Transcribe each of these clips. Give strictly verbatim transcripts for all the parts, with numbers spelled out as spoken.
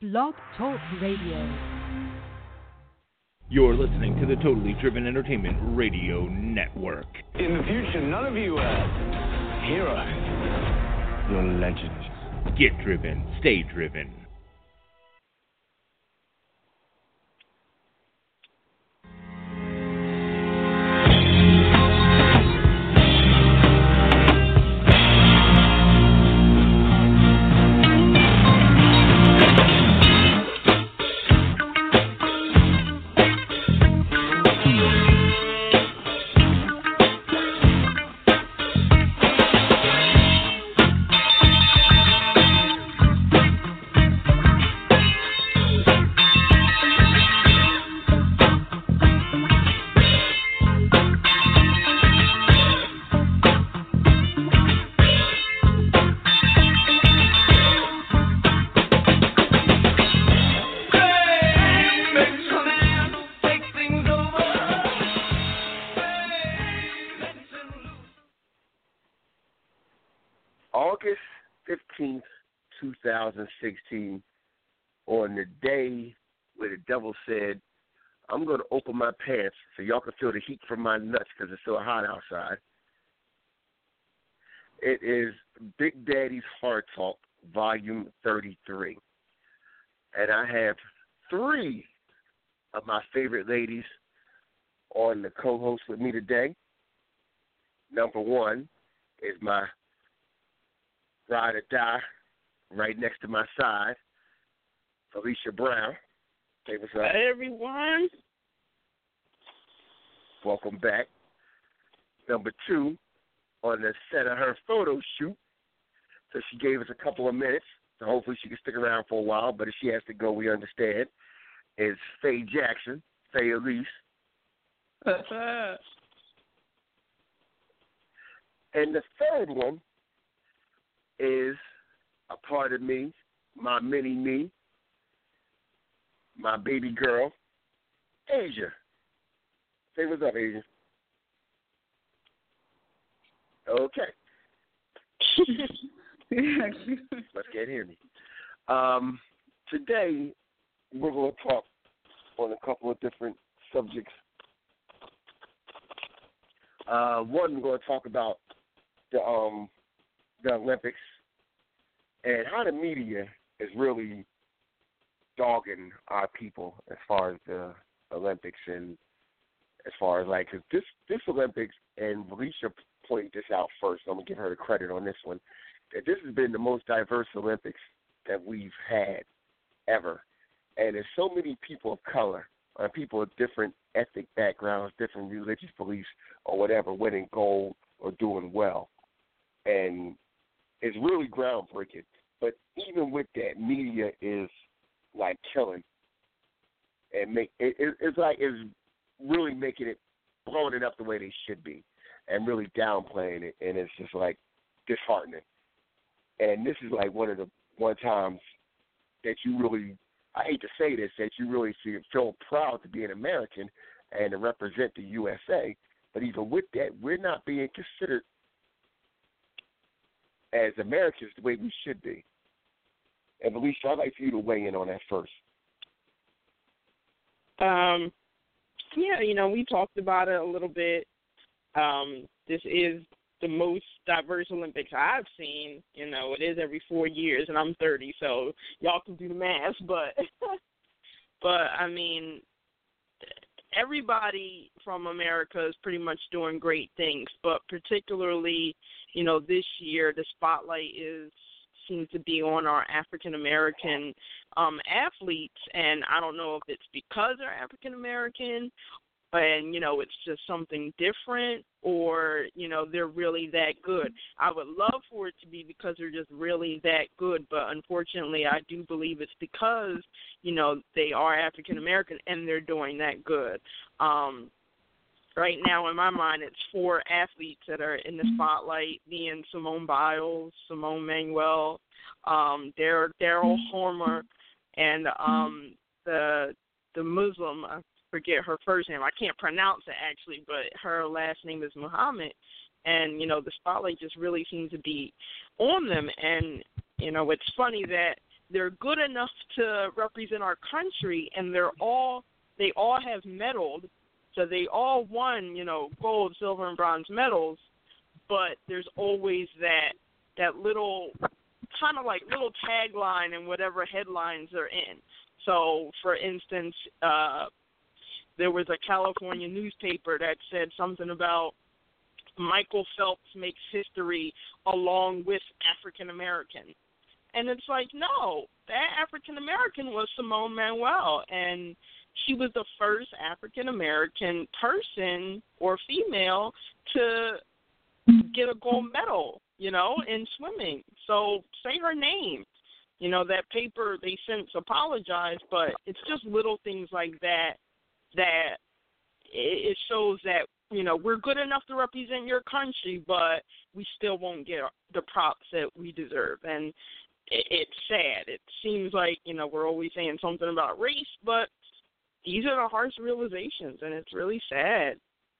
Blog Talk Radio. You're listening to the Totally Driven Entertainment Radio Network. In the future, none of you are heroes. You're legends. Get driven. Stay driven. August fifteenth, twenty sixteen, on the day where the devil said, I'm going to open my pants so y'all can feel the heat from my nuts because it's so hot outside. It is Big Daddy's Hard Talk, Volume thirty-three. And I have three of my favorite ladies on the co-host with me today. Number one is my ride or die, right next to my side, Felicia Brown. Hey, what's up? Hi, everyone. Welcome back. Number two, on the set of her photo shoot, so she gave us a couple of minutes, so hopefully she can stick around for a while, but if she has to go, we understand, is Faye Jackson, Faye Elise. And the third one is a part of me, my mini me, my baby girl, Asia. Say what's up, Asia. Okay. Let's get hear me. Um, today, we're going to talk on a couple of different subjects. Uh, one, we're going to talk about the um. the Olympics, and how the media is really dogging our people as far as the Olympics and as far as like, cause this, this Olympics, and Felicia pointed this out first, so I'm going to give her the credit on this one, that this has been the most diverse Olympics that we've had ever. And there's so many people of color, or people of different ethnic backgrounds, different religious beliefs, or whatever, winning gold or doing well. And it's really groundbreaking. But even with that, media is like killing, and make it, it, it's like it's really making it, blowing it up the way they should be, and really downplaying it, and it's just like disheartening. And this is like one of the one times that you really, I hate to say this, that you really feel, feel proud to be an American and to represent the U S A. But even with that, we're not being considered as Americans the way we should be. And Felicia, I'd like for you to weigh in on that first. Um, yeah, you know, we talked about it a little bit. Um, this is the most diverse Olympics I've seen. You know, it is every four years, and I'm thirty, so y'all can do the math. But, but I mean, everybody from America is pretty much doing great things, but particularly, you know, this year the spotlight is seems to be on our African American um, athletes, and I don't know if it's because they're African American, and you know it's just something different, or you know they're really that good. I would love for it to be because they're just really that good, but unfortunately, I do believe it's because you know they are African American and they're doing that good. Um, Right now, in my mind, it's four athletes that are in the spotlight, being Simone Biles, Simone Manuel, um, Daryl Hormer, and um, the the Muslim, I forget her first name. I can't pronounce it, actually, but her last name is Muhammad. And, you know, the spotlight just really seems to be on them. And, you know, it's funny that they're good enough to represent our country, and they're all they all have medaled, so they all won, you know, gold, silver, and bronze medals. But there's always that that little kind of like little tagline in whatever headlines they're in. So, for instance, uh, there was a California newspaper that said something about Michael Phelps makes history along with African American. And it's like, no, that African American was Simone Manuel, and she was the first African American person or female to get a gold medal, you know, in swimming. So say her name. You know, that paper, they since apologized, but it's just little things like that that it shows that, you know, we're good enough to represent your country, but we still won't get the props that we deserve. And it, it's sad. It seems like, you know, we're always saying something about race, but these are the harsh realizations, and it's really sad.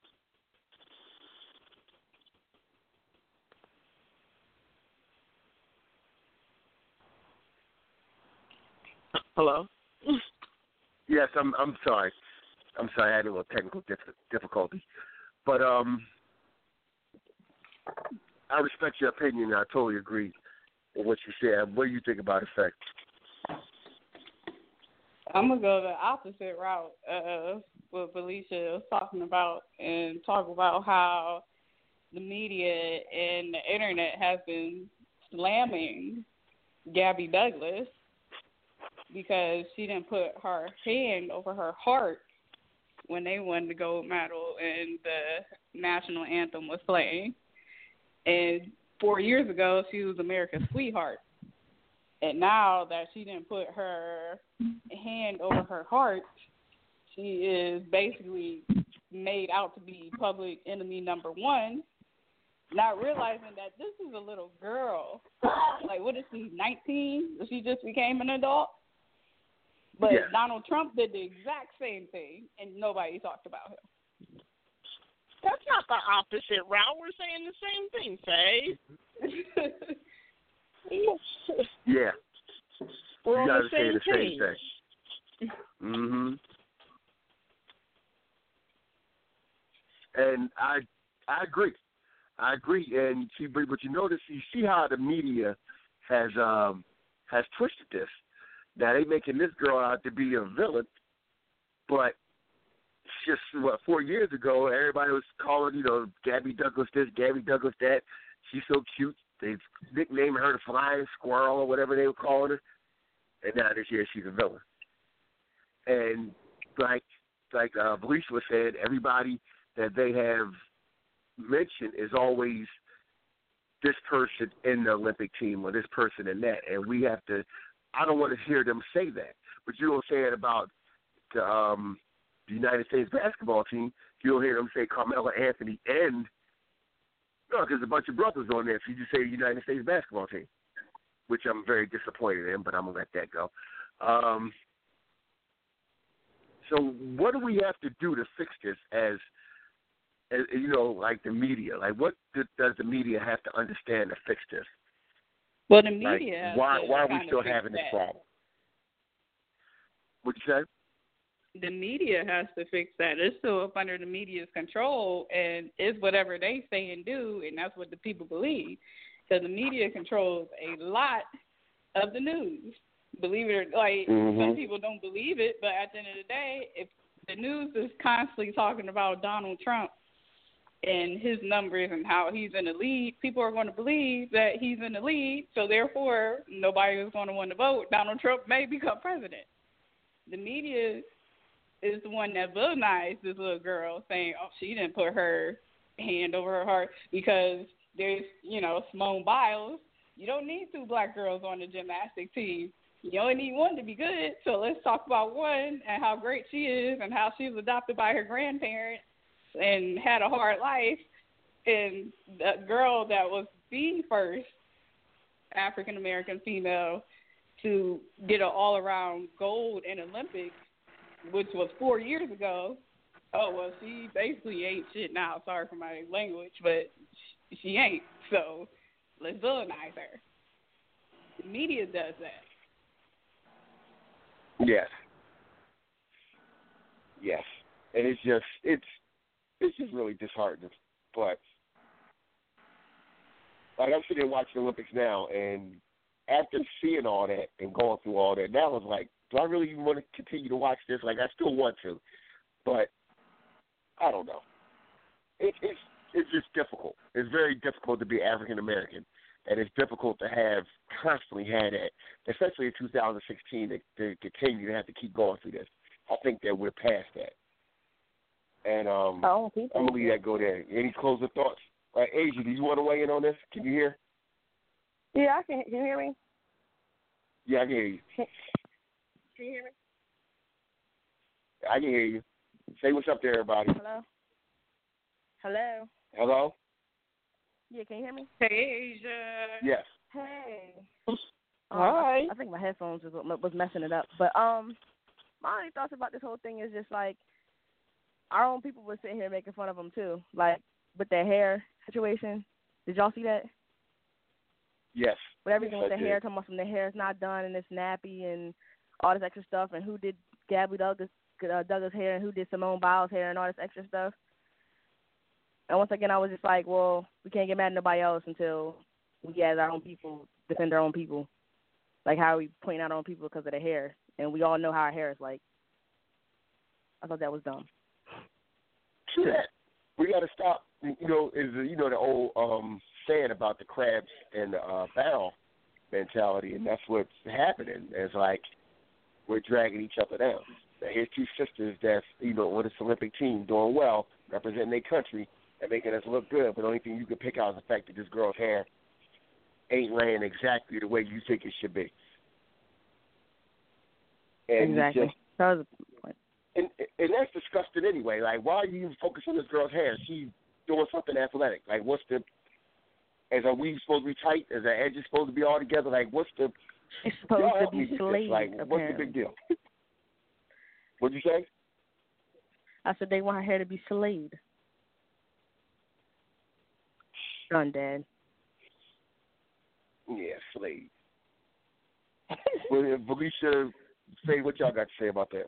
Hello? Yes, I'm I'm sorry. I'm sorry, I had a little technical dif- difficulty. But um, I respect your opinion, and I totally agree with what you said. What do you think about effect? I'm going to go the opposite route of what Felicia was talking about and talk about how the media and the internet has been slamming Gabby Douglas because she didn't put her hand over her heart when they won the gold medal and the national anthem was playing. And four years ago, she was America's sweetheart. And now that she didn't put her hand over her heart, she is basically made out to be public enemy number one, not realizing that this is a little girl. Like, what is she, nineteen? She just became an adult? But yeah. Donald Trump did the exact same thing, and nobody talked about him. That's not the opposite route. We're saying the same thing, Faye. Yeah. We're you on gotta the say same the page. same thing. Mm-hmm. And I I agree. I agree. And see, but, but you notice, you see how the media has um has twisted this. Now they making this girl out to be a villain, but just what four years ago, everybody was calling, you know, Gabby Douglas this, Gabby Douglas that. She's so cute. They nicknamed her the Flying Squirrel or whatever they were calling her. And now this year she's a villain. And like like uh, Felicia was saying, everybody that they have mentioned is always this person in the Olympic team or this person in that. And we have to, I don't want to hear them say that. But you don't say it about the, um, the United States basketball team. You don't hear them say Carmelo Anthony and, no, because a bunch of brothers on there. So you just say United States basketball team, which I'm very disappointed in, but I'm going to let that go. Um, so what do we have to do to fix this as, as you know, like the media? Like what do, does the media have to understand to fix this? Well, the media like, why, why are we still having having this that. problem? What'd you say? The media has to fix that. It's still up under the media's control, and it's whatever they say and do, and that's what the people believe. So the media controls a lot of the news. Believe it or like, mm-hmm. some people don't believe it, but at the end of the day, if the news is constantly talking about Donald Trump and his numbers and how he's in the lead, people are going to believe that he's in the lead, so therefore nobody is going to want to vote. Donald Trump may become president. The media is the one that villainized this little girl, saying, oh, she didn't put her hand over her heart because there's, you know, Simone Biles. You don't need two black girls on the gymnastic team. You only need one to be good. So let's talk about one and how great she is and how she was adopted by her grandparents and had a hard life. And the girl that was the first African-American female to get an all-around gold in Olympics, which was four years ago. Oh, well, she basically ain't shit now. Sorry for my language, but she ain't. So let's villainize her. The media does that. Yes. Yes. And it's just it's it's just really disheartening. But like I'm sitting there watching the Olympics now, and after seeing all that and going through all that, now it's like, do I really even want to continue to watch this? Like, I still want to, but I don't know. It, it's it's just difficult. It's very difficult to be African American, and it's difficult to have constantly had that, especially in two thousand sixteen, to, to continue to have to keep going through this. I think that we're past that. And um, oh, I'm going to leave that go there. Any closing thoughts? Uh, Asia, do you want to weigh in on this? Can you hear? Yeah, I can. Can you hear me? Yeah, I can hear you. Can you hear me? I can hear you. Say what's up to everybody. Hello? Hello? Hello? Yeah, can you hear me? Hey, Asia. Yes. Hey. Hi. Um, I think my headphones was, was messing it up. But um, my only thoughts about this whole thing is just like our own people were sitting here making fun of them too, like with their hair situation. Did y'all see that? Yes. With everything yes, with I their did. hair, talking about some their hair is not done and it's nappy and all this extra stuff, and who did Gabby Douglas uh, Douglas hair and who did Simone Biles hair and all this extra stuff. And once again, I was just like, well, we can't get mad at nobody else until we, as our own people, defend our own people. Like how we point out our own people because of their hair, and we all know how our hair is like. I thought that was dumb. True that. We got to stop. You know, is you know the old um, saying about the crabs and the uh, barrel mentality, and that's what's happening. It's like we're dragging each other down. Now, here's two sisters that's, you know, with this Olympic team doing well, representing their country and making us look good, but the only thing you can pick out is the fact that this girl's hair ain't laying exactly the way you think it should be. And exactly. Just, that was a point. And, and that's disgusting anyway. Like, why are you even focusing on this girl's hair? She's doing something athletic. Like, what's the – is our weave supposed to be tight? Is our edges supposed to be all together? Like, what's the – She's supposed y'all to help be me with this. slayed, Like, what's apparently. the big deal? What'd you say? I said they want her hair to be slayed. Done, Dad. Yeah, slayed. Well, Felicia, say what y'all got to say about that.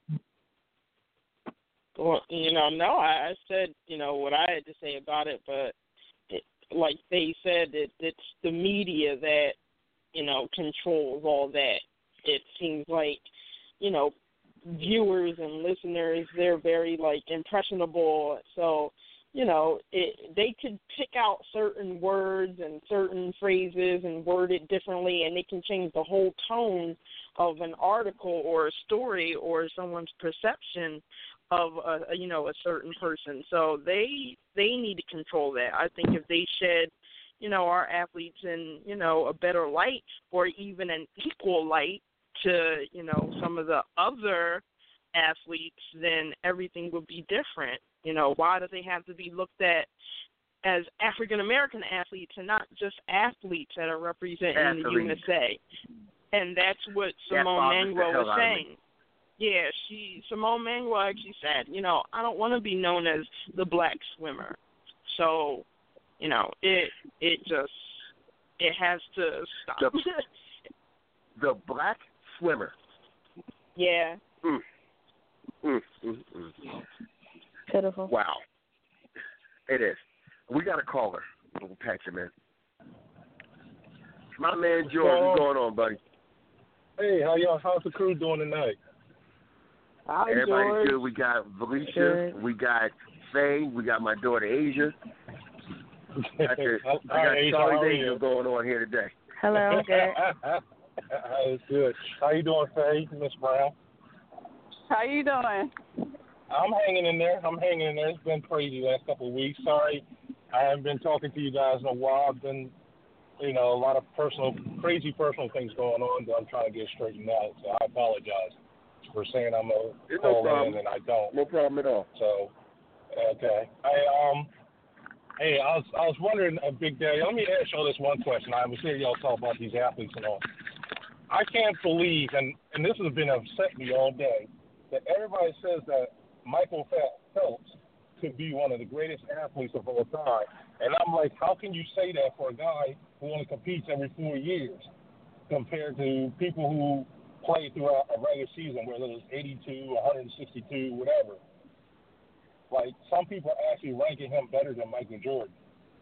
Well, you know, no, I, I said, you know, what I had to say about it, but it, like they said, it, it's the media that, you know, controls all that. It seems like, you know, viewers and listeners, they're very, like, impressionable. So, you know, it, they could pick out certain words and certain phrases and word it differently, and it can change the whole tone of an article or a story or someone's perception of a, you know, a certain person. So they they need to control that. I think if they shed, you know, our athletes in, you know, a better light or even an equal light to, you know, some of the other athletes, then everything would be different. You know, why do they have to be looked at as African American athletes and not just athletes that are representing athletes. The U S A? And that's what Simone Manuel was saying. Yeah, she Simone Manuel actually said, you know, I don't want to be known as the black swimmer. So, you know, it it just it has to stop. The, the black swimmer. Yeah. Mm. Mm, mm, mm. Pitiful. Wow. It is. We got a caller. We'll patch him in. My man George, what's going on, buddy? Hey, how y'all? How's the crew doing tonight? Hi, Everybody's George. good. We got Felicia. Good. We got Faye. We got my daughter Asia. Got the, Hi, I got Asia, Charlie how are Angel you? going on here today. Hello, good. It's good. How you doing, Faye, Miss Brown? How you doing? I'm hanging in there. I'm hanging in there. It's been crazy the last couple of weeks. Sorry, I haven't been talking to you guys in a while. I've been, you know, a lot of personal, crazy personal things going on that I'm trying to get straightened out. So I apologize for saying I'm a It's call no in and I don't. No problem at all. So, okay. I um, hey, I was I was wondering, uh, Big Daddy. Let me ask y'all this one question. I was hearing y'all talk about these athletes and all. I can't believe, and and this has been upsetting me all day, that everybody says that Michael Phelps could be one of the greatest athletes of all time. And I'm like, how can you say that for a guy who only competes every four years compared to people who play throughout a regular season, whether it was eighty-two, one sixty-two, whatever. Like, some people are actually ranking him better than Michael Jordan.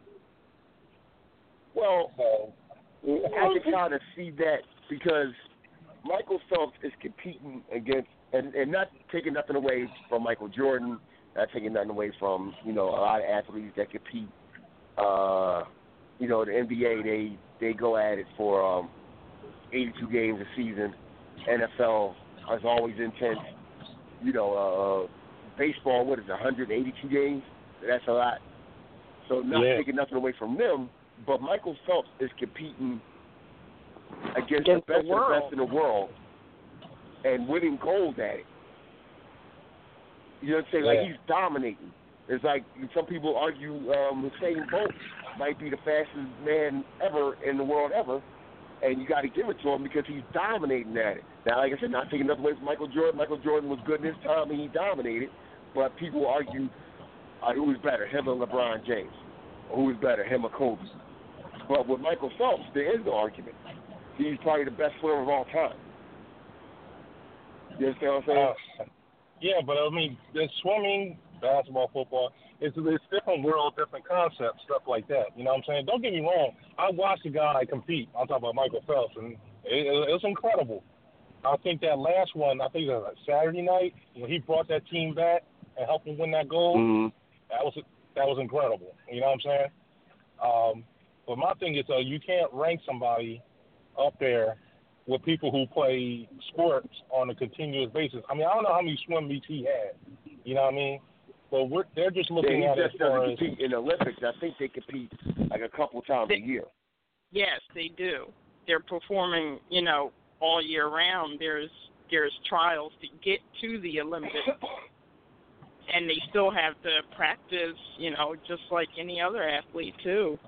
Well, so, I can kind of see that because Michael Phelps is competing against, and, and not taking nothing away from Michael Jordan, not taking nothing away from, you know, a lot of athletes that compete. Uh, you know, the N B A, they, they go at it for um, eighty-two games a season. N F L is always intense. You know, uh, baseball, what is it, one hundred eighty-two games? That's a lot. So not yeah. taking nothing away from them, but Michael Phelps is competing against, against the best the of the world. best in the world and winning gold at it. You know what I'm saying? Yeah. Like, he's dominating. It's like some people argue um, Usain Bolt might be the fastest man ever in the world ever, and you got to give it to him because he's dominating at it. Now, like I said, not taking nothing away from Michael Jordan. Michael Jordan was good in his time, and he dominated, but people argue uh, who was better, him or LeBron James, or who was better, him or Kobe. But with Michael Phelps, there is no argument. He's probably the best swimmer of all time. You understand what I'm saying? Uh, yeah, but I mean, there's swimming, basketball, football. It's it's different world, different concepts, stuff like that. You know what I'm saying? Don't get me wrong. I watched a guy compete. I'm talking about Michael Phelps, and it, it, it was incredible. I think that last one, I think it was like Saturday night, when he brought that team back and helped them win that gold. Mm-hmm. That was that was incredible. You know what I'm saying? Um, but my thing is, uh, you can't rank somebody up there with people who play sports on a continuous basis. I mean, I don't know how many swim meets he had. You know what I mean? But we're, they're just looking yeah, at he it as just far doesn't as compete in the Olympics. I think they compete like a couple times They, a year. Yes, they do. They're performing, you know, all year round. There's there's trials to get to the Olympics, and they still have to practice, you know, just like any other athlete too.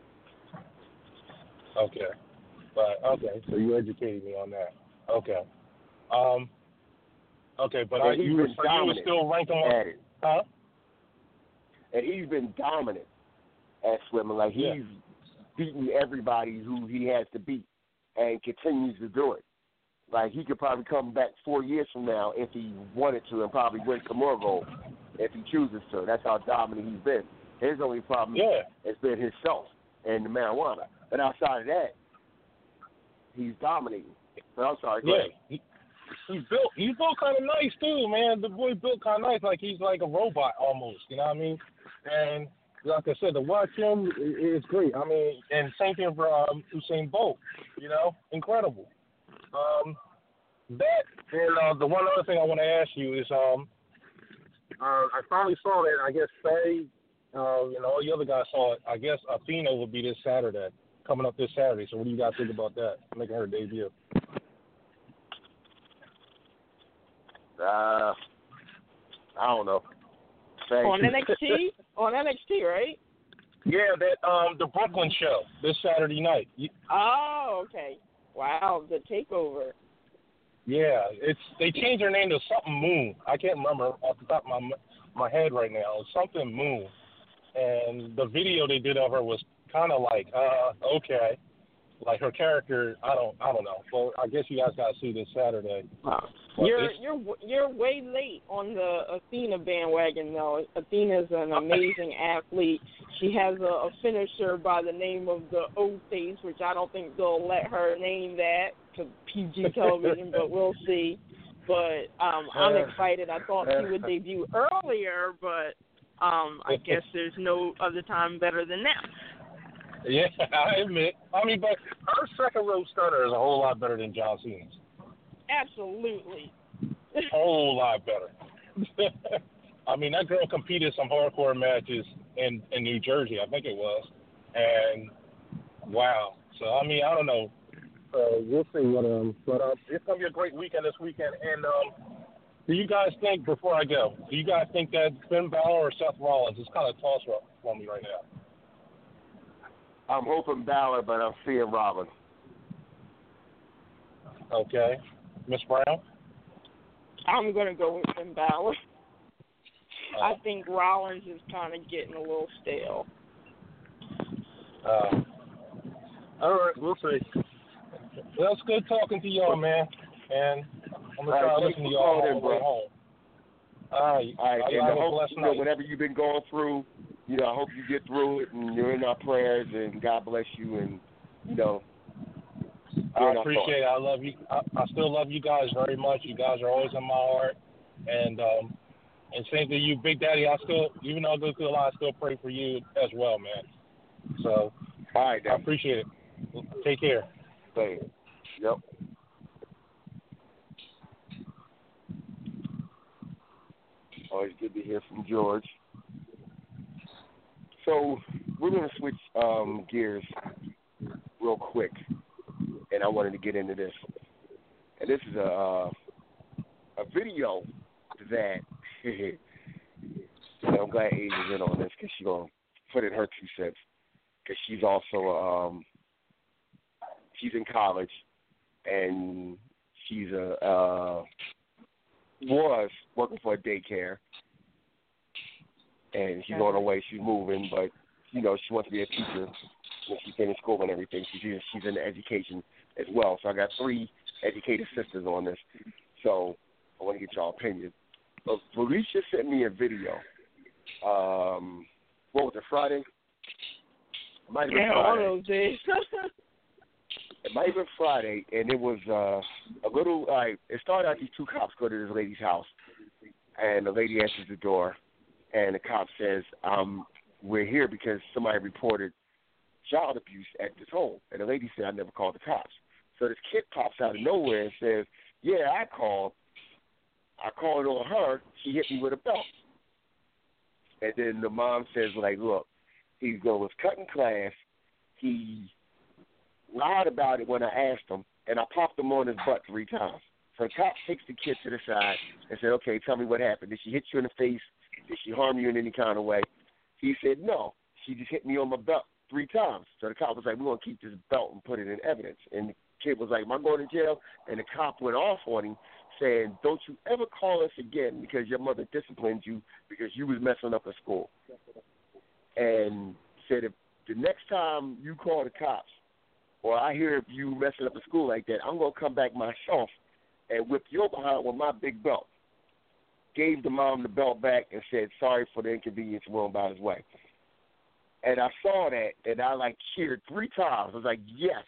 okay. But okay, so you educated me on that. Okay. Um. Okay, but I, he's you, were, been so you were dominant still ranking on, at it. huh? And he's been dominant at swimming. Like, he's Yeah. beaten everybody who he has to beat and continues to do it. Like, he could probably come back four years from now if he wanted to and probably win some more gold if he chooses to. That's how dominant he's been. His only problem Yeah. has been himself and the marijuana. But outside of that, he's dominating. But I'm sorry, go Yeah. ahead. He, he's built. He's built kind of nice too, man. The boy built kind of nice, like he's like a robot almost. You know what I mean? And like I said, to watch him is great. I mean, and same thing for um, Usain Bolt. You know, incredible. Um, that and uh, the one other thing I want to ask you is, um, uh, I finally saw that. I guess Faye, uh, you know, all the other guys saw it. I guess Athena will be this Saturday, coming up this Saturday. So what do you guys think about that? Making her debut. Uh, I don't know. Thank On you. N X T, on N X T, right? Yeah, that um the Brooklyn show this Saturday night. Oh, okay. Wow, the takeover. Yeah, it's they changed their name to something Moon. I can't remember off the top of my my head right now. It's something Moon, and the video they did of her was kind of like, uh, okay, like her character. I don't, I don't know. Well, I guess you guys got to see this Saturday. Wow. But You're it's- you're you're way late on the Athena bandwagon, though. Athena's an amazing athlete. She has a, a finisher by the name of the O-Face, which I don't think they'll let her name that to P G television, but we'll see. But um, I'm excited. I thought she would debut earlier, but um, I guess there's no other time better than now. Yeah, I admit. I mean, but her second row stunner is a whole lot better than John Cena's. Absolutely. A whole lot better. I mean, that girl competed some hardcore matches in, in New Jersey, I think it was. And, wow. So, I mean, I don't know. Uh, we'll see what, um, but uh, it's going to be a great weekend this weekend. And um, do you guys think, before I go, do you guys think that Finn Balor or Seth Rollins is kind of toss-up for me right now? I'm hoping Balor, but I'm seeing Rollins. Okay. Miss Brown? I'm going to go with Finn Balor. Uh, I think Rollins is kind of getting a little stale. Uh, all right, we'll see. Well, it's good talking to y'all, man. And I'm gonna try right, to listen to y'all on the way home. All right. All right. I, And I I hope, blessed you know, night. whatever you've been going through, you know, I hope you get through it, and you're in our prayers, and God bless you, and, you know, I appreciate it. I love you. I, I still love you guys very much. You guys are always in my heart. And um, and same to you, Big Daddy. I still, even though I go through a lot, I still pray for you as well, man. So, all right, I appreciate it. Take care. Thanks. Yep. Always good to hear from George. So we're going to switch um, gears real quick, and I wanted to get into this. And this is a uh, a video that you know, I'm glad Asia's in on this because she's going to put in her two cents, because she's also um, she's in college, and she's a uh, was working for a daycare, and she's on her way. She's moving, but you know she wants to be a teacher when she finishes school and everything. She's she's in education as well. So I got three educated sisters on this. So I want to get y'all opinion. But Felicia sent me a video. Um, what was it, Friday? It might have been yeah, Friday. all those days. It might have been Friday, and it was uh, a little, like, it started out these two cops go to this lady's house, and the lady answers the door, and the cop says, um, we're here because somebody reported child abuse at this home. And the lady said, I never called the cops. So this kid pops out of nowhere and says, yeah, I called. I called on her. She hit me with a belt. And then the mom says, like, look, he was cutting class. He lied about it when I asked him, and I popped him on his butt three times. So the cop takes the kid to the side and said, okay, tell me what happened. Did she hit you in the face? Did she harm you in any kind of way? He said, no. She just hit me on my belt three times. So the cop was like, we're going to keep this belt and put it in evidence. And the kid was like, am I going to jail? And the cop went off on him, saying, don't you ever call us again because your mother disciplined you because you was messing up at school. And said, if the next time you call the cops or I hear of you messing up at school like that, I'm going to come back myself and whip your behind with my big belt. Gave the mom the belt back and said, sorry for the inconvenience, we're about his way. And I saw that, and I, like, cheered three times. I was like, yes.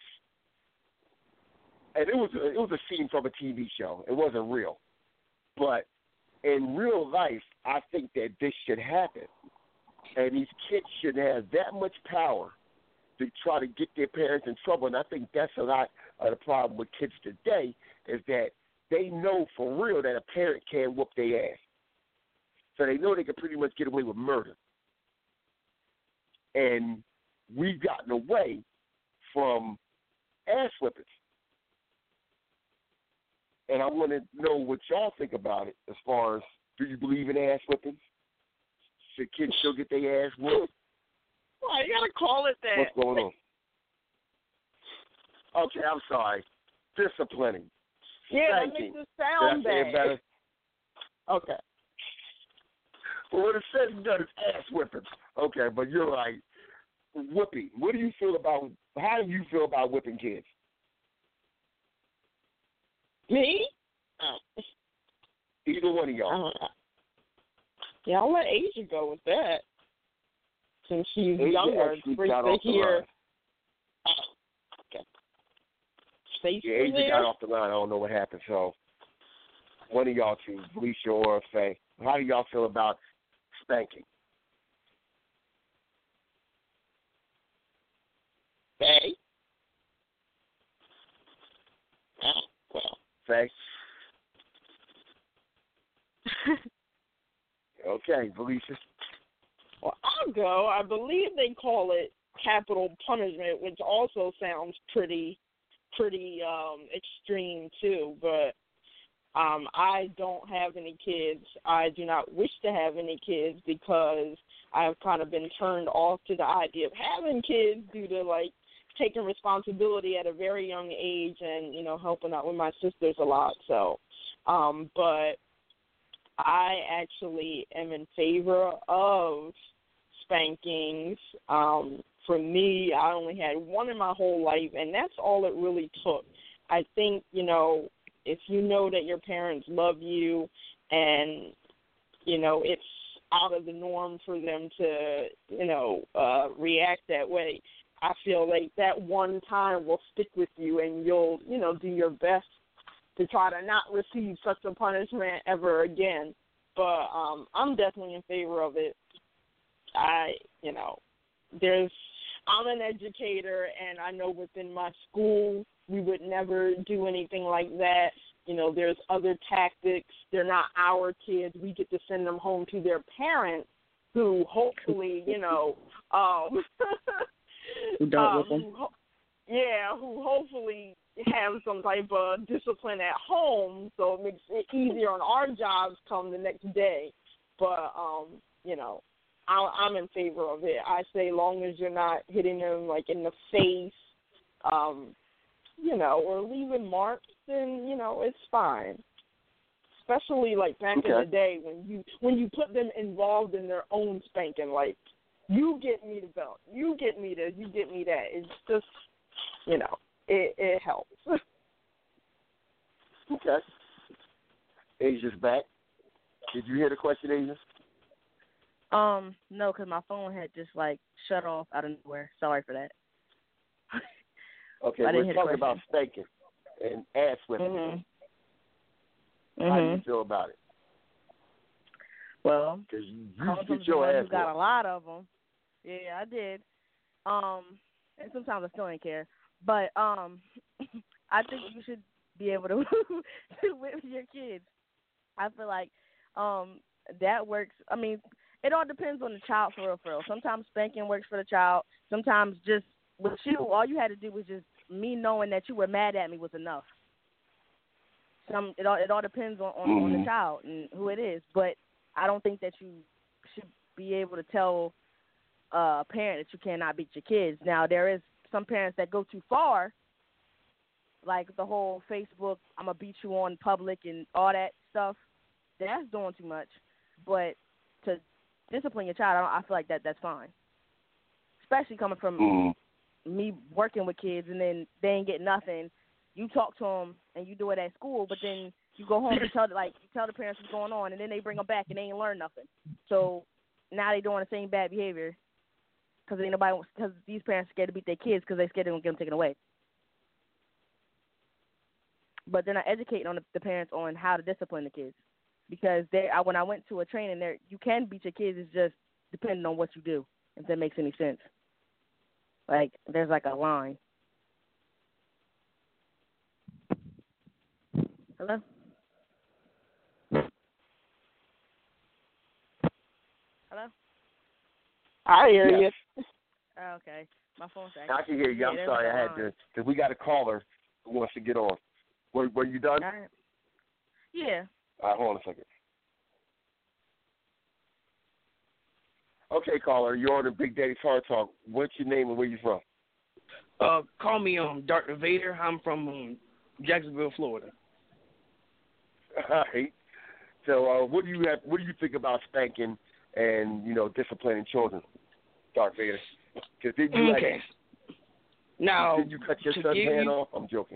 And it was a, it was a scene from a T V show. It wasn't real. But in real life, I think that this should happen. And these kids should have that much power to try to get their parents in trouble. And I think that's a lot of the problem with kids today is that they know for real that a parent can't whoop their ass. So they know they can pretty much get away with murder. And we've gotten away from ass whippings. And I want to know what y'all think about it as far as, do you believe in ass whippings? Should kids still get their ass whooped? Why you gotta call it that? What's going on? Okay, I'm sorry. Disciplining. Yeah, that Spanking. makes it sound Did I say it bad. better? Okay. Well, what it says is that it's ass whipping. Okay, but you're right. Whipping. What do you feel about, how do you feel about whipping kids? Me? Either one of y'all. Uh, yeah, I'll let Asia go with that. Since she's Asia younger, actually it's great got to off the hear. line. Oh, okay. Stay Yeah, Asia there? got off the line. I don't know what happened. So, one of y'all two, Felicia or Faye, how do y'all feel about spanking? Faye? Oh, well. Faye? Okay, Felicia. Well, I'll go. I believe they call it capital punishment, which also sounds pretty, pretty um, extreme too. But um, I don't have any kids. I do not wish to have any kids because I've kind of been turned off to the idea of having kids due to like taking responsibility at a very young age and you know helping out with my sisters a lot. So, um, but I actually am in favor of spankings. Um, for me, I only had one in my whole life, and that's all it really took. I think, you know, if you know that your parents love you and, you know, it's out of the norm for them to, you know, uh, react that way, I feel like that one time will stick with you and you'll, you know, do your best to try to not receive such a punishment ever again. But um, I'm definitely in favor of it. I, you know, there's, I'm an educator, and I know within my school we would never do anything like that. You know, there's other tactics. They're not our kids. We get to send them home to their parents who hopefully, you know, um, who don't um, with them. who, yeah, who hopefully have some type of discipline at home, so it makes it easier on our jobs come the next day. But, um, you know, I, I'm in favor of it. I say long as you're not hitting them, like, in the face, um, you know, or leaving marks, then, you know, it's fine. Especially, like, back okay. in the day when you when you put them involved in their own spanking, like, you get me the belt, you get me this, you get me that. It's just, you know, it, it helps. Okay. Asia's back. Did you hear the question, Asia? Um, no, because my phone had just, like, shut off out of nowhere. Sorry for that. Okay, we're talking about spanking and ass whipping. Mm-hmm. How Mm-hmm. do you feel about it? Well, because you, coming you from get your someone ass who got whipped. a lot of them. Yeah, I did. Um, and sometimes I still ain't care. But um, I think you should be able to whip your kids. I feel like um that works. I mean, it all depends on the child, for real, for real. Sometimes spanking works for the child. Sometimes just with you, all you had to do was just me knowing that you were mad at me was enough. Some it all it all depends on, on, mm-hmm. on the child and who it is. But I don't think that you should be able to tell uh, a parent that you cannot beat your kids. Now, there is some parents that go too far, like the whole Facebook, I'm going to beat you on public and all that stuff. That's doing too much. But to discipline your child, I, don't, I feel like that that's fine. Especially coming from mm-hmm. me working with kids and then they ain't get nothing. You talk to them and you do it at school, but then you go home and tell like you tell the parents what's going on, and then they bring them back and they ain't learn nothing. So now they doing the same bad behavior because ain't nobody because these parents are scared to beat their kids because they scared they're gonna get them taken away. But they're not educating on the, the parents on how to discipline the kids because they. I, when I went to a training there, you can beat your kids. It's just depending on what you do. If that makes any sense. Like there's like a line. Hello. Hello? I hear yeah. you. Oh, okay. My phone's I can hear you. yeah, I'm sorry. I had to, because we got a caller who wants to get on. Were, were you done? All right. Yeah. All right, hold on a second. Okay, caller, you're on the Big Daddy's Hard Talk. What's your name and where you from? Uh, call me um Doctor Vader. I'm from um, Jacksonville, Florida. All right. So, uh, what do you have? What do you think about spanking and you know disciplining children, Darth Vader? Because did you okay. Like, now did you cut your son's hand you... off? I'm joking.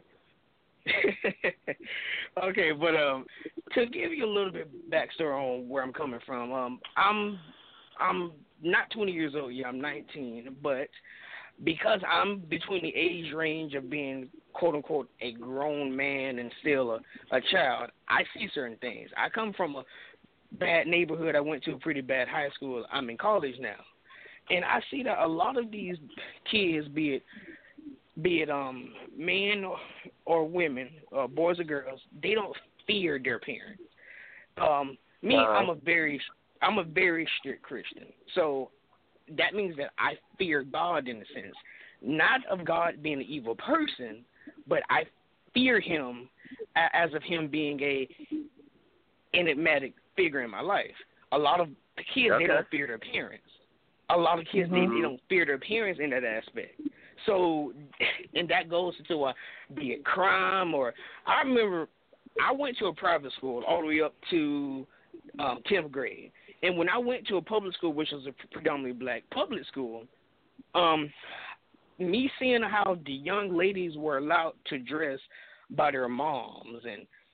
Okay, but um, to give you a little bit backstory on where I'm coming from, um, I'm I'm not twenty years old yet. I'm nineteen, but because I'm between the age range of being quote unquote a grown man and still a, a child, I see certain things. I come from a bad neighborhood. I went to a pretty bad high school. I'm in college now, and I see that a lot of these kids, be it be it um men or, or women, or boys or girls, they don't fear their parents. Um, me, uh, I'm a very I'm a very strict Christian, so that means that I fear God in a sense, not of God being an evil person, but I fear him as of him being a enigmatic figure in my life. A lot of kids, okay. they don't fear their parents. A lot of kids, mm-hmm. they, they don't fear their parents in that aspect. So, and that goes into a, be it crime or, I remember I went to a private school all the way up to um, tenth grade. And when I went to a public school, which was a predominantly black public school, um, me seeing how the young ladies were allowed to dress by their moms and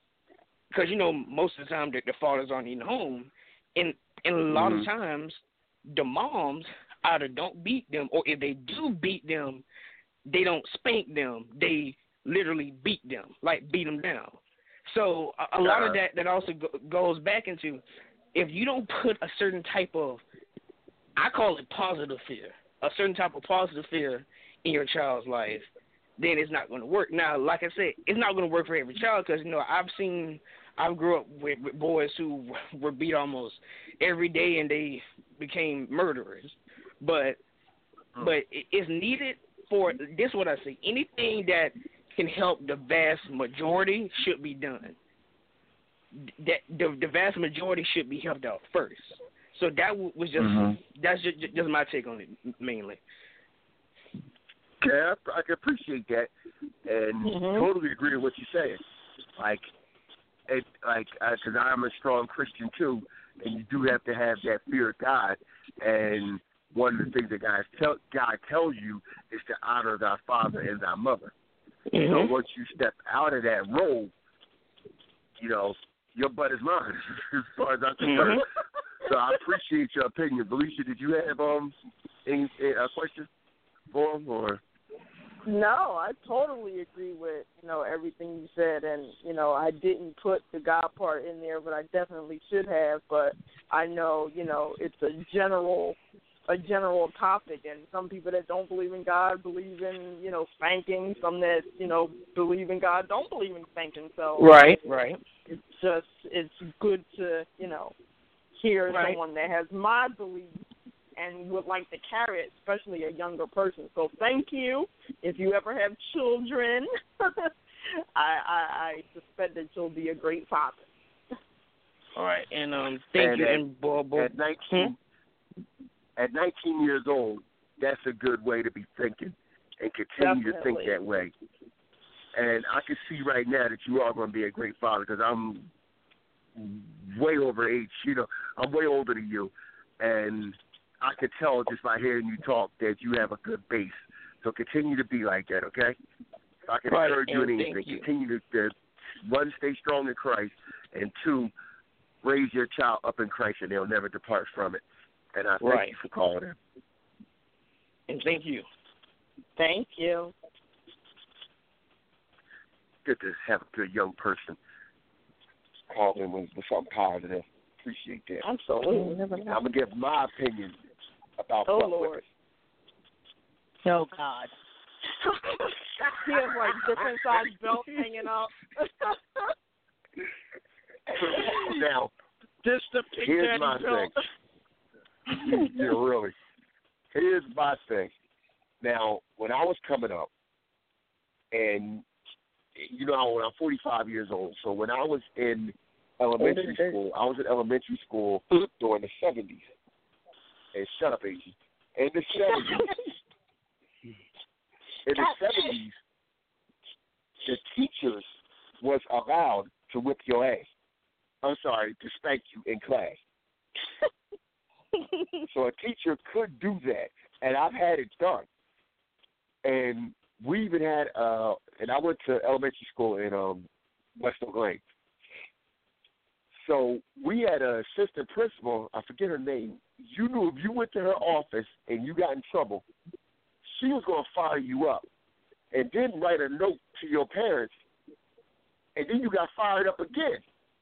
because you know most of the time the, the fathers aren't in the home, and and a lot Mhm. of times the moms either don't beat them, or if they do beat them, they don't spank them. They literally beat them, like beat them down. So a, a lot of that that also go, goes back into if you don't put a certain type of, I call it positive fear, a certain type of positive fear in your child's life, then it's not going to work. Now, like I said, it's not going to work for every child because, you know, I've seen, I grew up with, with boys who were beat almost every day and they became murderers. But Mm. but it- it's needed for, this is what I say, anything that can help the vast majority should be done. That the, the vast majority should be helped out first. So that w- was just, Mhm. that's just, just my take on it mainly. Yeah, I, I can appreciate that, and Mhm. totally agree with what you're saying. Like, it, like, because I'm a strong Christian too, and you do have to have that fear of God. And one of the things that God tell God tells you is to honor thy father and thy mother. Mm-hmm. So once you step out of that role, you know, your butt is mine as far as I'm concerned. Mm-hmm. So I appreciate your opinion. Felicia, did you have um any a question for him or? No, I totally agree with, you know, everything you said, and, you know, I didn't put the God part in there, but I definitely should have, but I know, you know, it's a general a general topic, and some people that don't believe in God believe in, you know, spanking, some that, you know, believe in God don't believe in spanking, so Right, right. it's just, it's good to, you know, hear Right. someone that has my belief and would like to carry it, especially a younger person. So thank you. If you ever have children, I, I, I suspect that you'll be a great father. All right, and um, thank And you. at- And Bob, Bob, At nineteen, at nineteen years old, that's a good way to be thinking and continue to think Definitely. that way. And I can see right now that you are going to be a great father because I'm way over age. You know, I'm way older than you, and I could tell just by hearing you talk that you have a good base. So continue to be like that, okay? If I can Right, encourage you and in thank anything, you. continue to, to one, stay strong in Christ, and two, raise your child up in Christ, and they'll never depart from it. And I thank Right. you for calling in. and thank you. Thank you. Good to have a good young person call in with, with something positive. Appreciate that. Absolutely. I'm going to give my opinion about Oh, butt Lord. whipping. Oh, God. He has, like, different size belts hanging up. Now, Just the Big here's Daddy my belt. thing. Yeah, really. Here's my thing. Now, when I was coming up, and, you know, when I'm forty-five years old, so when I was in elementary school, I was in elementary school during the seventies. And shut up, A G. In the seventies, in the seventies, the teachers was allowed to whip your ass. I'm sorry, to spank you in class. So a teacher could do that, and I've had it done. And we even had, uh, and I went to elementary school in um, West Oak Lane. So we had an assistant principal, I forget her name. You knew if you went to her office and you got in trouble, she was going to fire you up and then write a note to your parents, and then you got fired up again.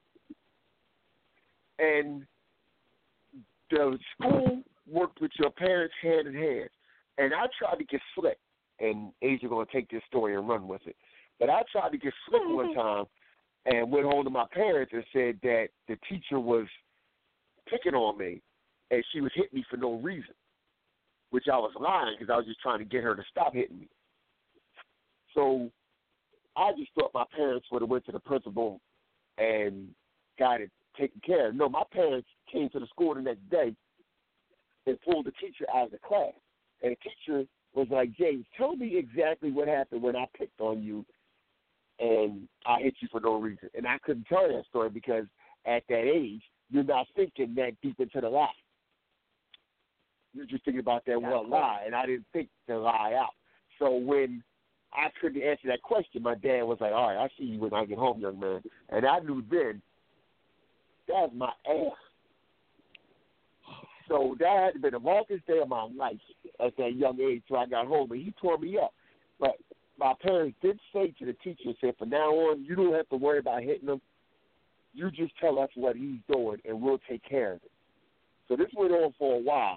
And the school worked with your parents hand in hand. And I tried to get slick, and Asia going to take this story and run with it. But I tried to get slick one time and went home to my parents and said that the teacher was picking on me, and she was hitting me for no reason, which I was lying because I was just trying to get her to stop hitting me. So I just thought my parents would have went to the principal and got it taken care of. No, my parents came to the school the next day and pulled the teacher out of the class. And the teacher was like, James, tell me exactly what happened when I picked on you and I hit you for no reason. And I couldn't tell that story because at that age, you're not thinking that deep into the lie. You're just thinking about that one lie, and I didn't think the lie out. So when I couldn't answer that question. My dad was like, all right, I'll see you when I get home, young man. And I knew then that was my ass. So that had been the longest day of my life at that young age till I got home, and he tore me up. But my parents did say to the teacher, said, from now on, you don't have to worry about hitting him. You just tell us what he's doing, and we'll take care of it. So this went on for a while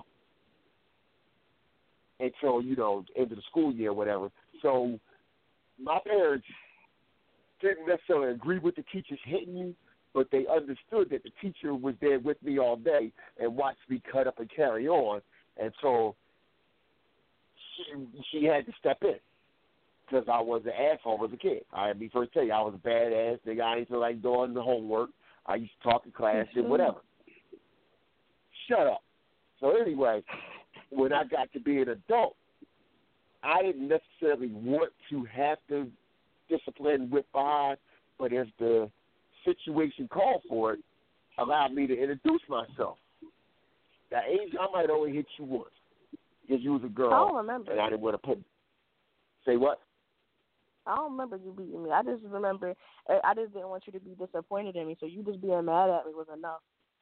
until, you know, end of the school year or whatever. So my parents didn't necessarily agree with the teachers hitting you, but they understood that the teacher was there with me all day and watched me cut up and carry on. And so she, she had to step in because I was an asshole as a kid. I had me first tell you, I was a badass nigga. I used to like doing the homework. I used to talk in class and whatever. Shut up. So anyway, when I got to be an adult, I didn't necessarily want to have to discipline whip behind, but if the situation called for it, allowed me to introduce myself. That age, I might only hit you once because you was a girl. I don't remember. And I didn't want to put. Say what? I don't remember you beating me. I just remember I just didn't want you to be disappointed in me, so you just being mad at me was enough.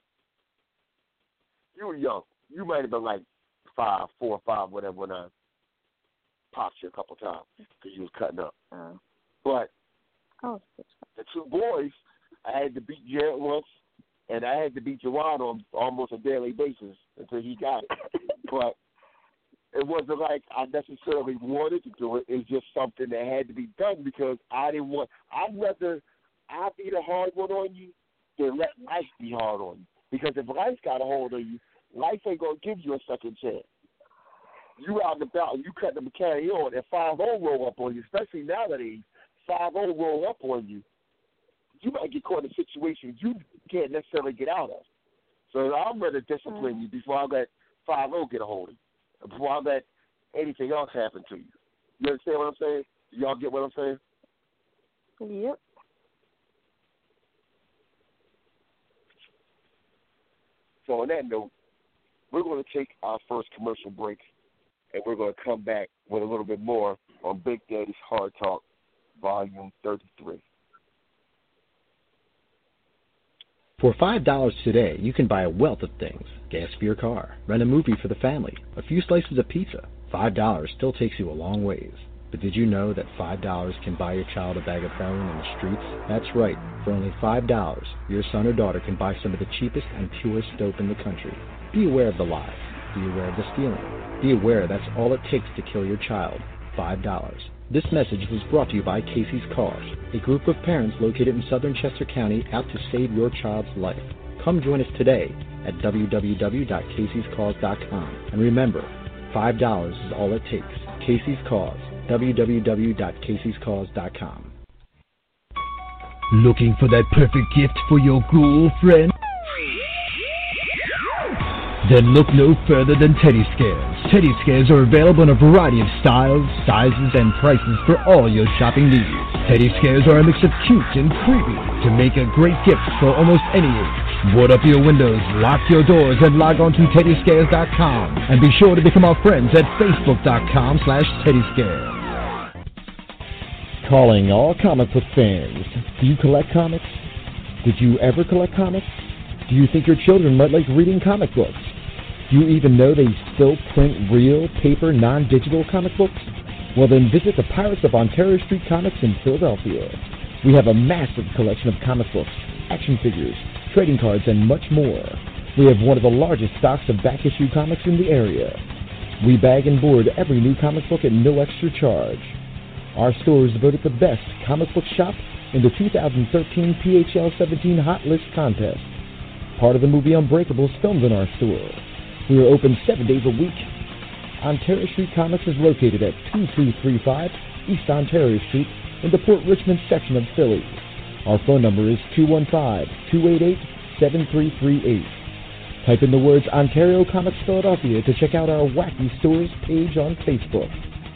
You were young. You might have been like five, four or five, whatever, when I popped you a couple times because you was cutting up. Uh, but oh, the two boys, I had to beat Jared once, and I had to beat Jawad on almost a daily basis until he got it. But it wasn't like I necessarily wanted to do it. It's just something that had to be done because I didn't want – I'd rather I be the hard one on you than let life be hard on you. Because if life got a hold of you, life ain't going to give you a second chance. You out and about and you cut them and carry on, and five oh roll up on you, especially nowadays, five oh roll up on you, you might get caught in a situation you can't necessarily get out of. So I'm ready to discipline you before I let five oh get a hold of you, before I let anything else happen to you. You understand what I'm saying? Y'all get what I'm saying? Yep. So on that note, we're going to take our first commercial break, and we're going to come back with a little bit more on Big Daddy's Hard Talk, Volume thirty-three. For five dollars today, you can buy a wealth of things. Gas for your car, rent a movie for the family, a few slices of pizza. five dollars still takes you a long ways. But did you know that five dollars can buy your child a bag of heroin in the streets? That's right. For only five dollars, your son or daughter can buy some of the cheapest and purest dope in the country. Be aware of the lies. Be aware of the stealing. Be aware that's all it takes to kill your child. five dollars. This message was brought to you by Casey's Cause, a group of parents located in southern Chester County out to save your child's life. Come join us today at w w w dot caseys cause dot com. And remember, five dollars is all it takes. Casey's Cause. w w w dot caseys cause dot com. Looking for that perfect gift for your girlfriend? Then look no further than Teddy Scares. Teddy Scares are available in a variety of styles, sizes, and prices for all your shopping needs. Teddy Scares are a mix of cute and creepy to make a great gift for almost any age. Board up your windows, lock your doors, and log on to teddy scares dot com. And be sure to become our friends at facebook dot com slash teddy scares. Calling all comic book fans. Do you collect comics? Did you ever collect comics? Do you think your children might like reading comic books? Do you even know they still print real, paper, non-digital comic books? Well, then visit the Pirates of Ontario Street Comics in Philadelphia. We have a massive collection of comic books, action figures, trading cards, and much more. We have one of the largest stocks of back-issue comics in the area. We bag and board every new comic book at no extra charge. Our store is voted the best comic book shop in the two thousand thirteen P H L seventeen Hot List Contest. Part of the movie Unbreakable is filmed in our store. We are open seven days a week. Ontario Street Comics is located at two two three five East Ontario Street in the Port Richmond section of Philly. Our phone number is two one five, two eight eight, seven three three eight. Type in the words Ontario Comics Philadelphia to check out our Wacky Stores page on Facebook.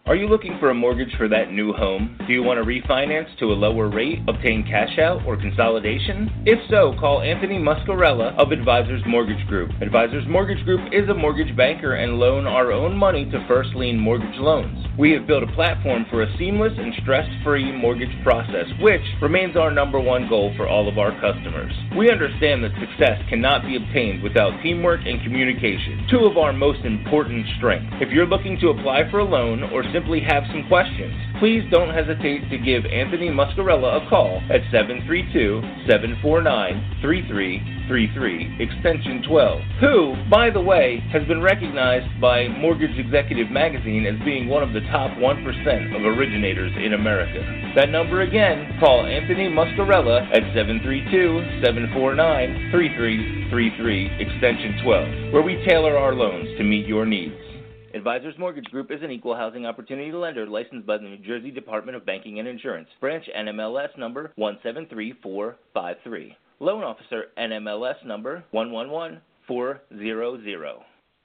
Are you looking for a mortgage for that new home? Do you want to refinance to a lower rate, obtain cash out, or consolidation? If so, call Anthony Muscarella of Advisors Mortgage Group. Advisors Mortgage Group is a mortgage banker and loan our own money to first lien mortgage loans. We have built a platform for a seamless and stress-free mortgage process, which remains our number one goal for all of our customers. We understand that success cannot be obtained without teamwork and communication, two of our most important strengths. If you're looking to apply for a loan or simply have some questions, please don't hesitate to give Anthony Muscarella a call at seven three two, seven four nine, three three three three, extension twelve, who, by the way, has been recognized by Mortgage Executive Magazine as being one of the top one percent of originators in America. That number again, call Anthony Muscarella at seven three two, seven four nine, three three three three, extension twelve, where we tailor our loans to meet your needs. Advisors Mortgage Group is an equal housing opportunity lender licensed by the New Jersey Department of Banking and Insurance. Branch N M L S number one seven three four five three. Loan Officer N M L S number one one one four zero zero.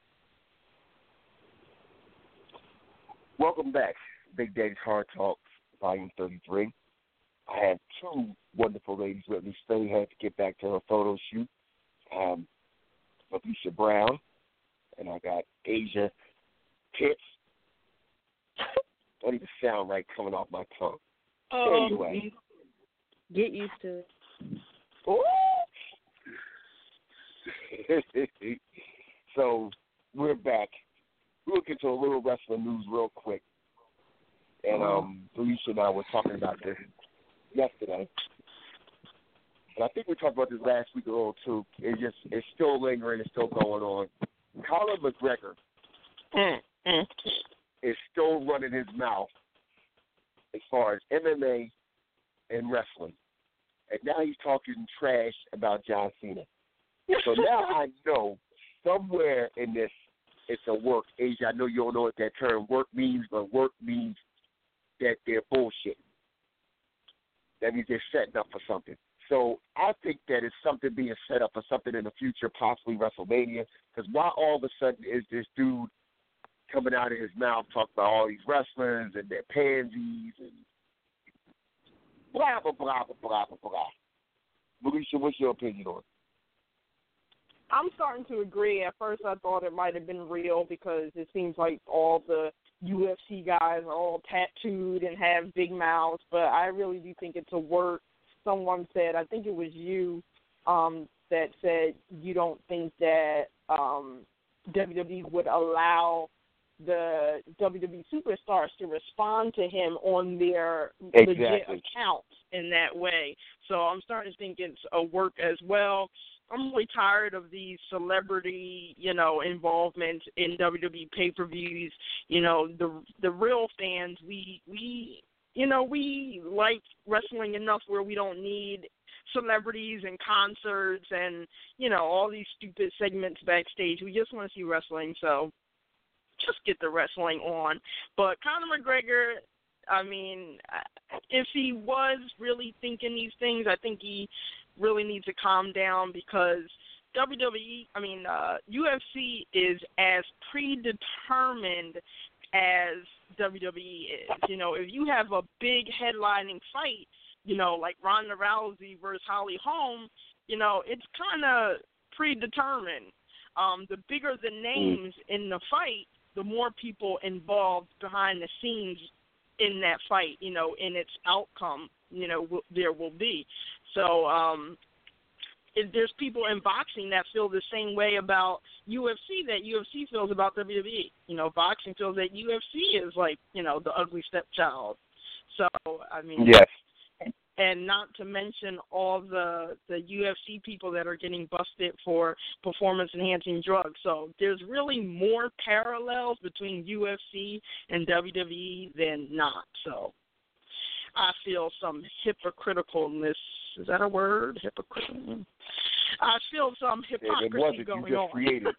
Welcome back. Big Daddy's Hard Talk, Volume thirty-three. I have two wonderful ladies with me. Faye had to get back to her photo shoot. Um, Alicia Brown, and I got Asia Pitts. Don't even sound right coming off my tongue. Oh, anyway. Get used to it. So, we're back. We'll get to a little wrestling news real quick. And um, Felicia and I were talking about this yesterday. And I think we talked about this last week a little, too. It's just, it's still lingering. It's still going on. Conor McGregor Mm-hmm. is still running his mouth as far as M M A and wrestling. And now he's talking trash about John Cena. So now I know somewhere in this it's a work. Asia, I know you don't know what that term work means, but work means that they're bullshit. That means they're setting up for something. So I think that it's something being set up for something in the future, possibly WrestleMania, because why all of a sudden is this dude coming out of his mouth talking about all these wrestlers and their pansies and blah, blah, blah, blah, blah, blah, blah. Felicia, what's your opinion on it? I'm starting to agree. At first I thought it might have been real because it seems like all the U F C guys are all tattooed and have big mouths, but I really do think it's a work. Someone said, I think it was you, um, that said you don't think that um, W W E would allow the W W E superstars to respond to him on their exactly. legit accounts in that way. So I'm starting to think it's a work as well. I'm really tired of these celebrity, you know, involvement in W W E pay-per-views. You know, the the real fans, we we you know we like wrestling enough where we don't need celebrities and concerts and you know all these stupid segments backstage. We just want to see wrestling. So just get the wrestling on. But Conor McGregor, I mean, if he was really thinking these things, I think he really needs to calm down because W W E, I mean, uh, U F C is as predetermined as W W E is. You know, if you have a big headlining fight, you know, like Ronda Rousey versus Holly Holm, you know, it's kind of predetermined. Um, the bigger the names in the fight, the more people involved behind the scenes in that fight, you know, in its outcome, you know, w- there will be. So um, if there's people in boxing that feel the same way about U F C that U F C feels about W W E. You know, boxing feels that U F C is like, you know, the ugly stepchild. So, I mean, yes. And not to mention all the, the U F C people that are getting busted for performance-enhancing drugs. So there's really more parallels between U F C and W W E than not. So I feel some hypocriticalness. Is that a word? Hypocritical? I feel some hypocrisy it going you just on. Created.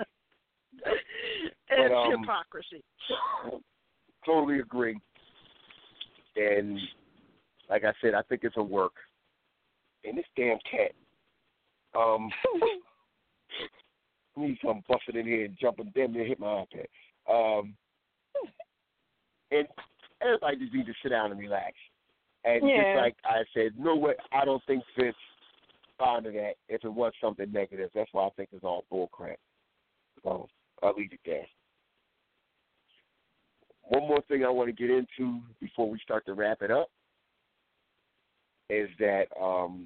It's but, um, hypocrisy. Totally agree. And like I said, I think it's a work. And this damn cat. Um, I need something busting in here and jumping damn near hit my iPad. Um, and everybody just needs to sit down and relax. And Yeah. just like I said, no way, I don't think Vince fond of that if it was something negative. That's why I think it's all bullcrap. So I'll leave it there. One more thing I want to get into before we start to wrap it up is that um,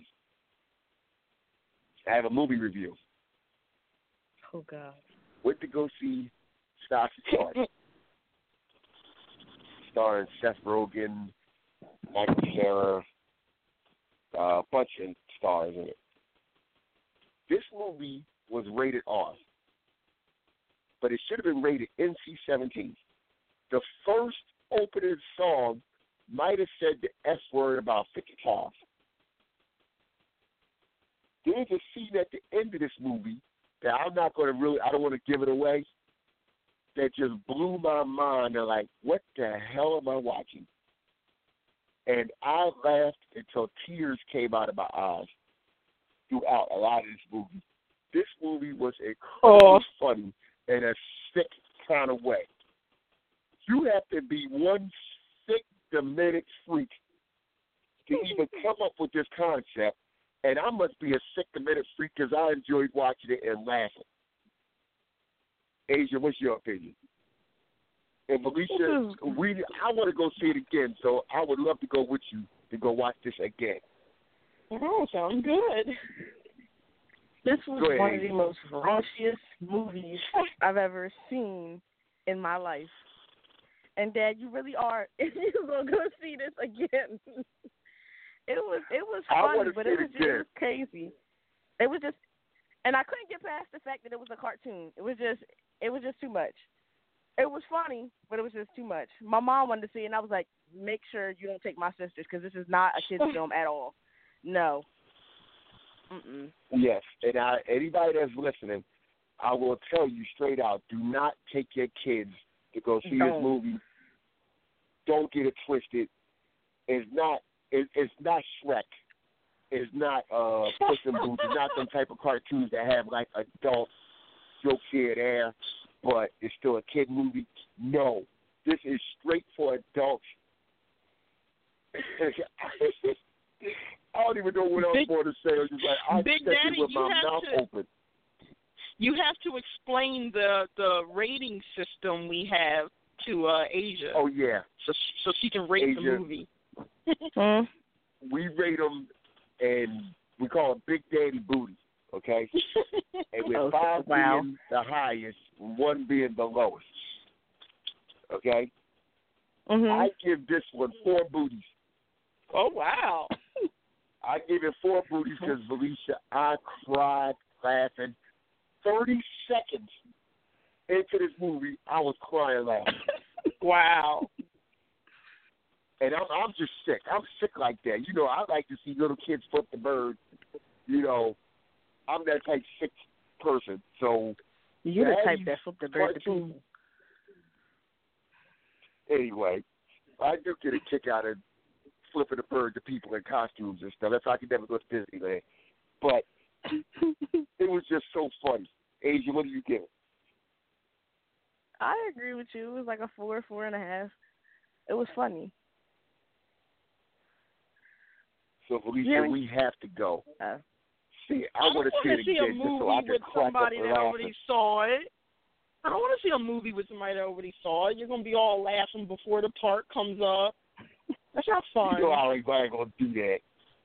I have a movie review. Oh, God. Went to go see Starsky Clark, starring Seth Rogen, Michael Cera, uh, a bunch of stars in it. This movie was rated R, but it should have been rated N C seventeen. The first opening song might have said the F word about fifty times. There's a scene at the end of this movie that I'm not going to really, I don't want to give it away, that just blew my mind. They're like, what the hell am I watching? And I laughed until tears came out of my eyes throughout a lot of this movie. This movie was incredibly Oh. funny in a sick kind of way. You have to be one sick, demented freak to even come up with this concept. And I must be a sick, demented freak because I enjoyed watching it and laughing. Asia, what's your opinion? And Felicia, we I want to go see it again, so I would love to go with you to go watch this again. Oh, sounds good. This was Go ahead, one of Amy. the most raunchiest movies I've ever seen in my life. And Dad, you really are. If you're gonna go see this again, it was it was I funny, wanna but see it it was just again. crazy. It was just, and I couldn't get past the fact that it was a cartoon. It was just it was just too much. It was funny, but it was just too much. My mom wanted to see it, and I was like, make sure you don't take my sisters because this is not a kid's film at all. No. Mm-mm. Yes, and I, anybody that's listening, I will tell you straight out, do not take your kids to go see Don't. this movie. Don't get it twisted. It's not it, it's not Shrek. It's not uh, Puss in Boots. It's not them type of cartoons that have like adult jokes here and there, but it's still a kid movie. No, this is straight for adults. I don't even know what else Big- more to say. I was just like, I Big said it Daddy, with you my have mouth to- open. You have to explain the the rating system we have to uh, Asia. Oh yeah, so so she can rate the Asia. movie. Hmm? We rate them, and we call it Big Daddy Booty. Okay, and with Okay, five wow. being the highest, one being the lowest. Okay, Mhm. I give this one four booties. Oh wow! I give it four booties because Felicia, I cried laughing. Thirty seconds into this movie, I was crying laughing. Wow. And I'm I'm just sick. I'm sick like that. You know, I like to see little kids flip the bird. You know, I'm that type sick person. So You're the Daddy's type that flipped the bird to cartoon- people. Anyway, I do get a kick out of flipping the bird to people in costumes and stuff. That's why I could never go to Disneyland. But it was just so funny. Asia, what do you give it? I agree with you. It was like a four, four and a half. It was funny. So, Felicia, Yeah. we have to go. Uh, See, I, I don't want to see want it to see a again just so I movie can with crack up somebody and that laughing. already saw it. I don't want to see a movie with somebody that already saw it. You're gonna be all laughing before the part comes up. That's not fun. You know I ain't going to do that.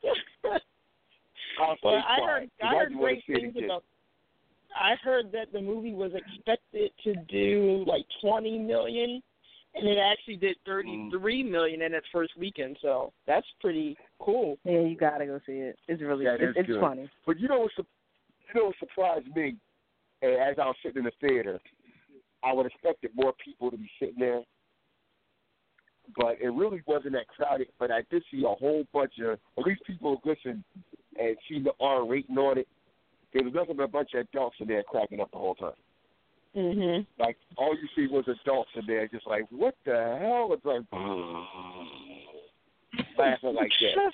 I'll But stay I quiet, heard 'cause I heard just wanna great see it things again. about. I heard that the movie was expected to do like twenty million, and it actually did thirty-three Mm. million in its first weekend. So that's pretty cool. yeah, you gotta go see it. It's really, That it's, is it's good. funny. But you know what? su- You know what surprised me? And as I was sitting in the theater, I would have expected more people to be sitting there, but it really wasn't that crowded. But I did see a whole bunch of, at least people who listened and seen the R rating on it. There was nothing but a bunch of adults in there cracking up the whole time. Mhm. Like all you see was adults in there, just like, what the hell? It's like laughing like that.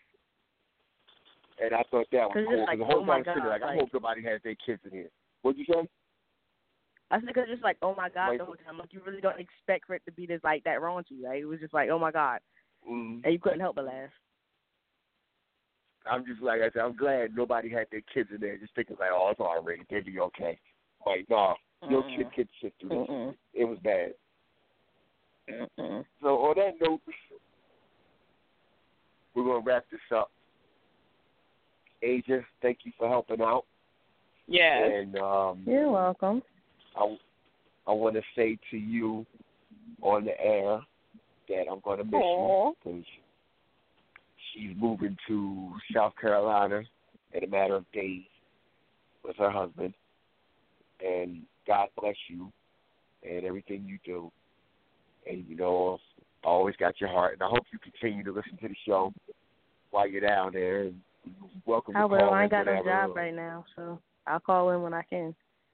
And I thought that was 'Cause it's cool. 'cause like, the whole oh my time I was sitting there, God, like, I like- hope nobody has their kids in here. What'd you say? I think it's just like, oh my God, Like, the whole time. Like you really don't expect for it to be this like that raunchy. Like it was just like, oh my God, mm, and you couldn't help but laugh. I'm just like I said, I'm glad nobody had their kids in there just thinking like, oh, it's all right, they'll be okay. Like, no, no Mm-mm. kid could sit through this. Mm-mm. It was bad. Mm-mm. So on that note, we're gonna wrap this up. Asia, thank you for helping out. Yes. And um, You're welcome. I, I want to say to you on the air that I'm going to miss Aww. you because she's moving to South Carolina in a matter of days with her husband. And God bless you and everything you do. And, you know, I always got your heart. And I hope you continue to listen to the show while you're down there. And welcome to I will. call I ain't in got no whenever. job right now, so I'll call in when I can.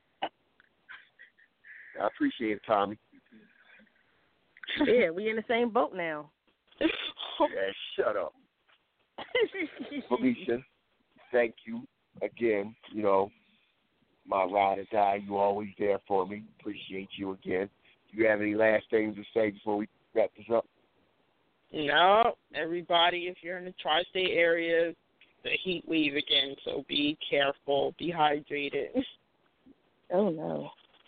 I appreciate it, Tommy. Yeah, we in the same boat now. Yeah, shut up. Felicia, thank you again. You know, my ride or die, you always there for me. Appreciate you again. Do you have any last things to say before we wrap this up? No, everybody, if you're in the tri-state area, the heat wave again, so be careful, be hydrated. Oh, no.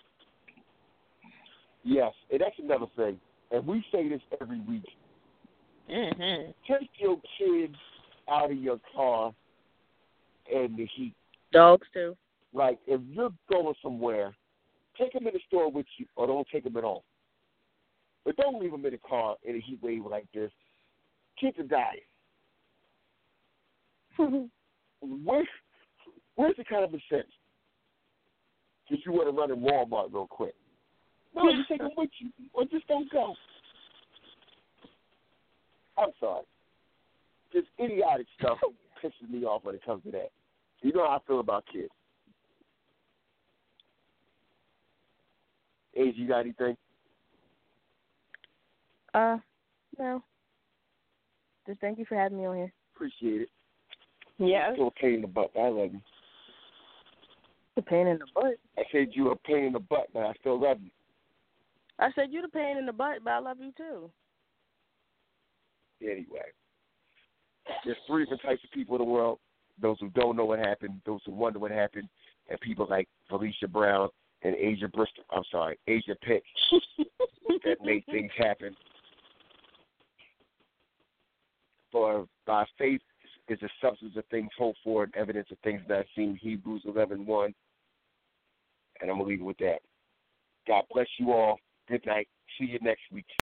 Yes, and that's another thing. And we say this every week. Mm-hmm. Take your kids out of your car in the heat. Dogs, too. Like, if you're going somewhere, take them in the store with you or don't take them at all. But don't leave them in the car in a heat wave like this. Kids are dying. Where's, where's the common sense? Just you want to run in Walmart real quick. No, you take them with you, or just don't go. I'm sorry. Just idiotic stuff pisses me off when it comes to that. You know how I feel about kids. Age, you got anything? Uh, no. Just thank you for having me on here. Appreciate it. Yes. You're a pain in the butt. I love you. A pain in the butt. I said you're a pain in the butt, but I still love you. I said you're the pain in the butt, but I love you too. Anyway, there's three different types of people in the world. Those who don't know what happened, those who wonder what happened, and people like Felicia Brown and Asia Bristol. I'm sorry, Asia Pick that make things happen. For by faith is the substance of things hoped for and evidence of things not seen. Hebrews eleven one. And I'm going to leave it with that. God bless you all. Good night. See you next week.